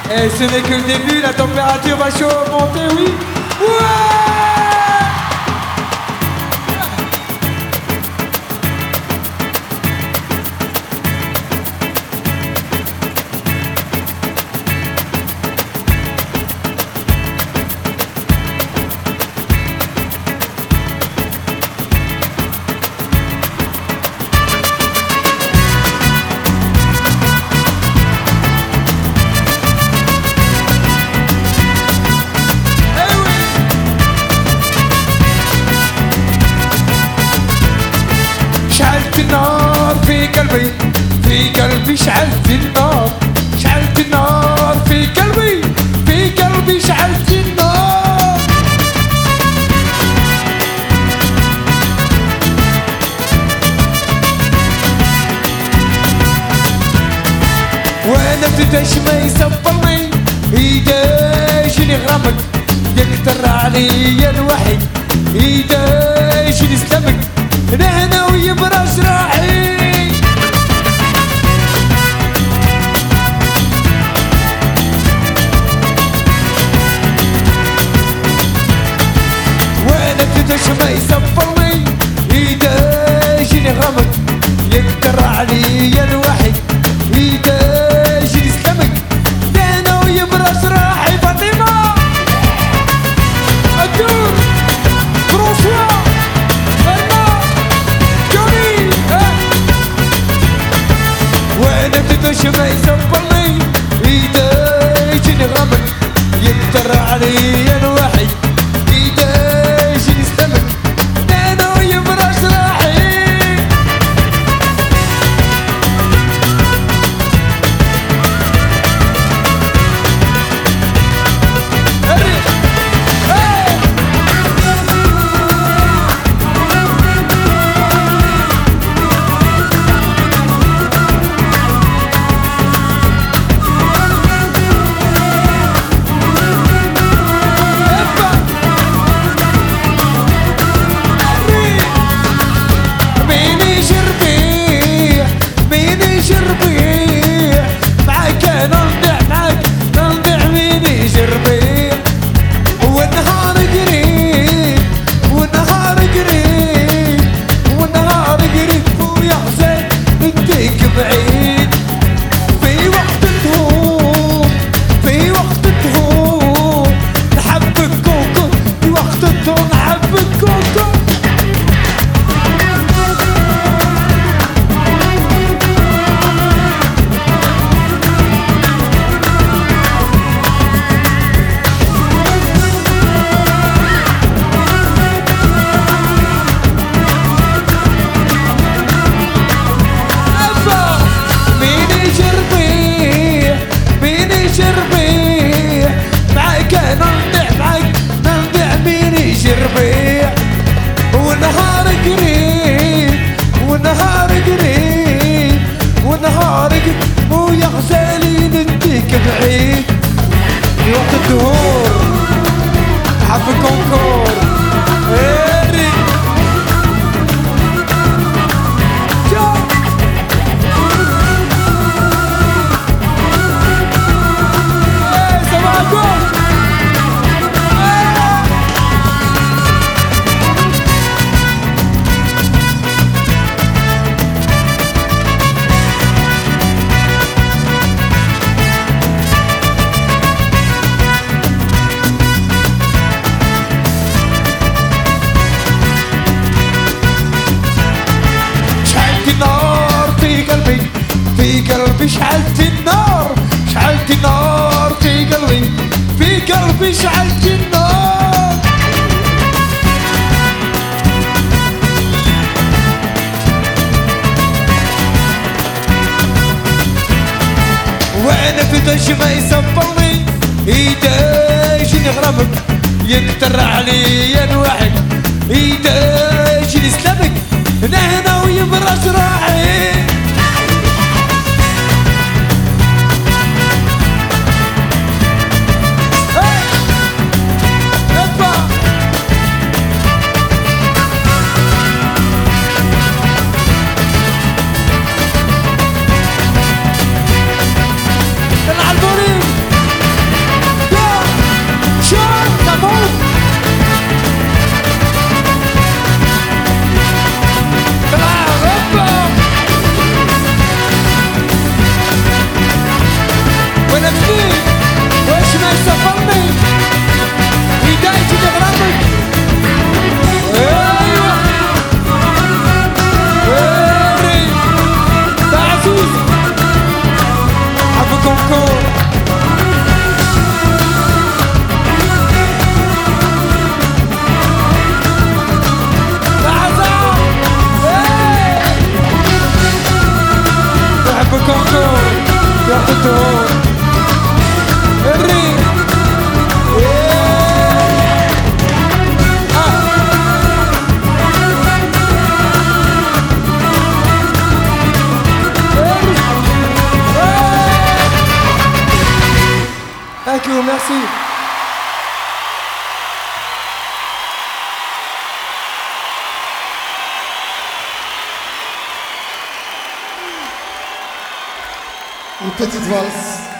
Et ce n'est que le début, la température va chaud monter, oui. Ouais! في قلبي شعلت النار، شعلت النار في قلبي، في قلبي شعلت النار. وانا ابتداش ما يصبرني ايداش اللي غرامك يكتر عليا الوحي، ايداش اللي سلمك انا ويبرش راحي. قداش ما يصبرني ايداش اللي غرامك يقدر عليا الوحي، ايداش اللي سلمك انا ويبرش راحي. فاطمة الدور فرونسوا فرما جوني، وانا قداش ما يصبرني ايداش اللي غرامك يقدر عليا الوحي، وقت الدهور حب الكونكور هيري سمعكم في قلبي شعلت النار، شعلت النار في قلبي، في قلبي شعلت النار. وانا بداش ما يصبرني ايداش اللي غرامك يقدر عليا الواحد، ايداش اللي سلمك هنا ويبرش راحي. Une petite valse.